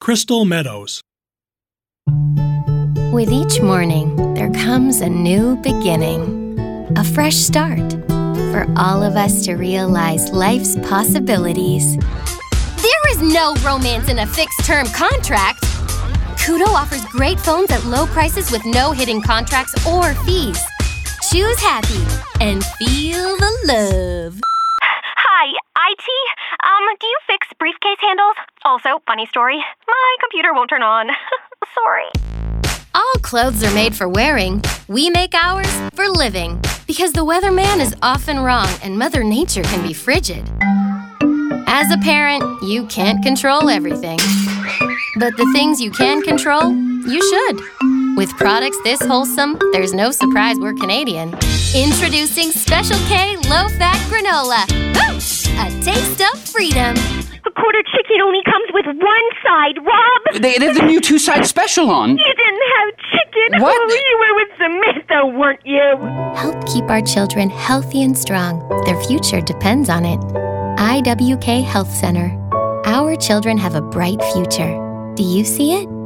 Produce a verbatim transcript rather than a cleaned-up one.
Crystal Meadows. With each morning, there comes a new beginning, a fresh start for all of us to realize life's possibilities. There is no romance in a fixed-term contract. Kudo offers great phones at low prices with no hidden contracts or fees. Choose happy and feel the love. Hi, I T. Um, do you fix briefcase handles? Also, funny story, my computer won't turn on. Sorry. All clothes are made for wearing. We make ours for living. Because the weatherman is often wrong and Mother Nature can be frigid. As a parent, you can't control everything. But the things you can control, you should. With products this wholesome, there's no surprise we're Canadian. Introducing Special K Low-Fat Granola. Woo! A taste of freedom. A quarter chicken only comes with one side, Rob. They, they have the new two-side special on. You didn't have chicken. What? Oh, you were with Samantha, weren't you? Help keep our children healthy and strong. Their future depends on it. I W K Health Center. Our children have a bright future. Do you see it?